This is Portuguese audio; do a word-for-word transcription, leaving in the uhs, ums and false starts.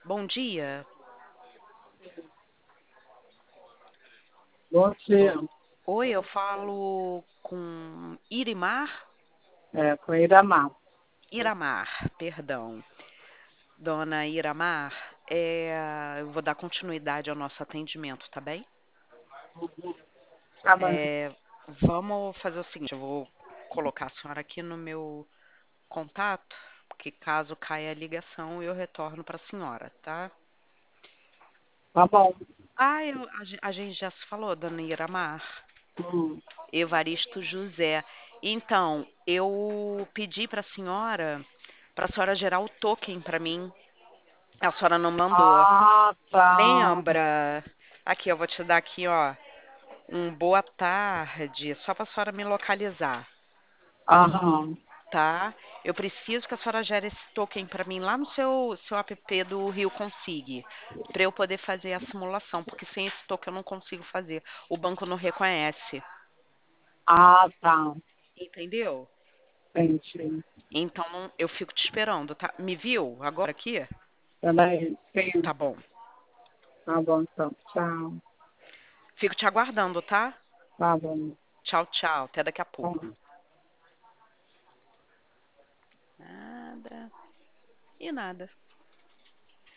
Bom dia. Você, Oi, eu falo com Irimar? é, com Iramar. Iramar, perdão. Dona Iramar, é, eu vou dar continuidade ao nosso atendimento, tá bem? Tá bom. É, vamos fazer o seguinte, eu vou colocar a senhora aqui no meu contato, porque caso caia a ligação, eu retorno para a senhora, tá? Tá bom. Ah, eu- a, gen- a gente já se falou, Dona Iramar. Hum. Evaristo José. Então, eu pedi para a senhora, para a senhora gerar o token para mim. A senhora não mandou. Ah, tá. Lembra? Aqui, eu vou te dar aqui, ó, um boa tarde, só para a senhora me localizar, Aham. tá? Eu preciso que a senhora gere esse token para mim lá no seu, seu app do Rio Consig, para eu poder fazer a simulação, porque sem esse token eu não consigo fazer. O banco não reconhece, Ah, tá. entendeu? Entendi. Então não- eu fico te esperando, tá? Me viu agora aqui? Peraí. Sim. Tá bom. Tá bom, então. Tchau. Fico te aguardando, tá? Tá bom. Tchau, tchau. Até daqui a pouco. Tá. Nada e nada.